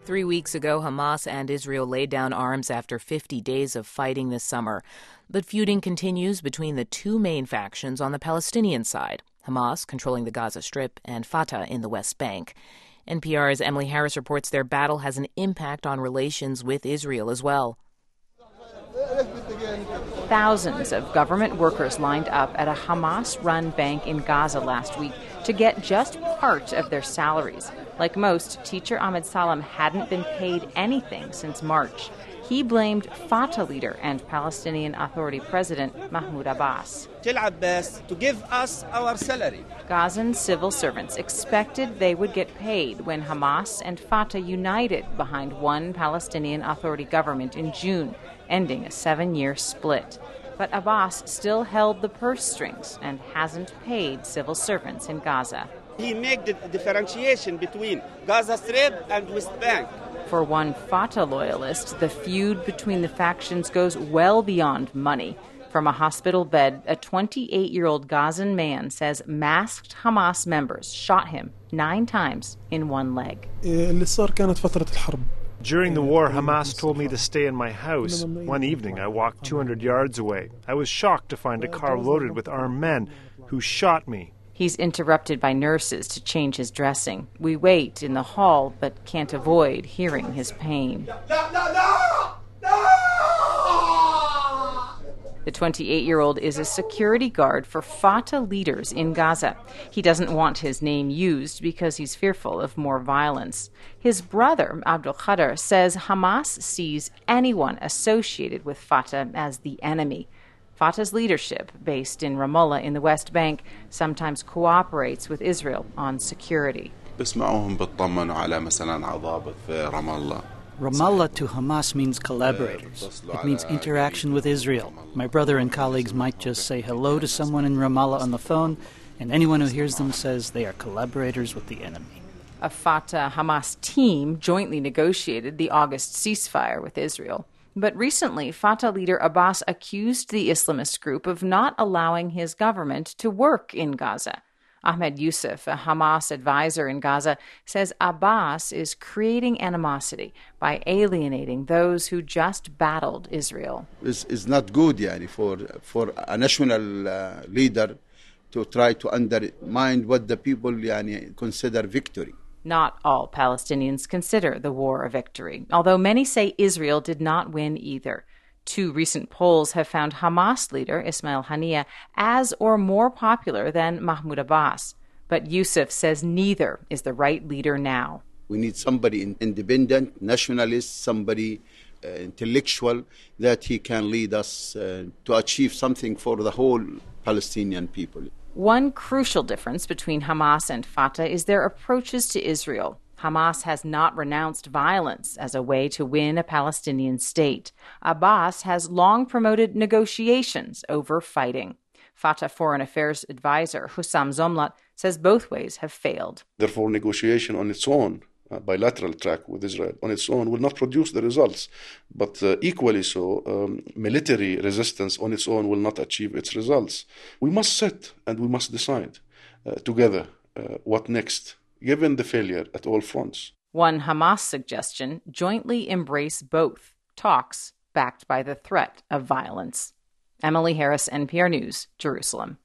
3 weeks ago, Hamas and Israel laid down arms after 50 days of fighting this summer. But feuding continues between the two main factions on the Palestinian side, Hamas controlling the Gaza Strip and Fatah in the West Bank. NPR's Emily Harris reports their battle has an impact on relations with Israel as well. Thousands of government workers lined up at a Hamas-run bank in Gaza last week to get just part of their salaries. Like most, teacher Ahmed Salam hadn't been paid anything since March. He blamed Fatah leader and Palestinian Authority President Mahmoud Abbas. Tell Abbas to give us our salary. Gazan civil servants expected they would get paid when Hamas and Fatah united behind one Palestinian Authority government in June, ending a 7-year split. But Abbas still held the purse strings and hasn't paid civil servants in Gaza. He made the differentiation between Gaza Strip and West Bank. For one Fatah loyalist, the feud between the factions goes well beyond money. From a hospital bed, a 28-year-old Gazan man says masked Hamas members shot him 9 times in one leg. During the war, Hamas told me to stay in my house. One evening, I walked 200 yards away. I was shocked to find a car loaded with armed men who shot me. He's interrupted by nurses to change his dressing. We wait in the hall, but can't avoid hearing his pain. The 28-year-old is a security guard for Fatah leaders in Gaza. He doesn't want his name used because he's fearful of more violence. His brother, Abdul Khader, says Hamas sees anyone associated with Fatah as the enemy. Fatah's leadership, based in Ramallah in the West Bank, sometimes cooperates with Israel on security. Ramallah to Hamas means collaborators. It means interaction with Israel. My brother and colleagues might just say hello to someone in Ramallah on the phone, and anyone who hears them says they are collaborators with the enemy. A Fatah-Hamas team jointly negotiated the August ceasefire with Israel. But recently, Fatah leader Abbas accused the Islamist group of not allowing his government to work in Gaza. Ahmed Yusuf, a Hamas advisor in Gaza, says Abbas is creating animosity by alienating those who just battled Israel. It's not good for a national leader to try to undermine what the people consider victory. Not all Palestinians consider the war a victory, although many say Israel did not win either. 2 recent polls have found Hamas leader Ismail Haniyeh as or more popular than Mahmoud Abbas. But Yusuf says neither is the right leader now. We need somebody independent, nationalist, somebody intellectual, that he can lead us to achieve something for the whole Palestinian people. One crucial difference between Hamas and Fatah is their approaches to Israel. Hamas has not renounced violence as a way to win a Palestinian state. Abbas has long promoted negotiations over fighting. Fatah Foreign Affairs advisor Hussam Zomlat says both ways have failed. Therefore, negotiation on its own, bilateral track with Israel on its own, will not produce the results. But equally so, military resistance on its own will not achieve its results. We must sit and we must decide together what next, given the failure at all fronts. One Hamas suggestion: jointly embrace both, talks backed by the threat of violence. Emily Harris, NPR News, Jerusalem.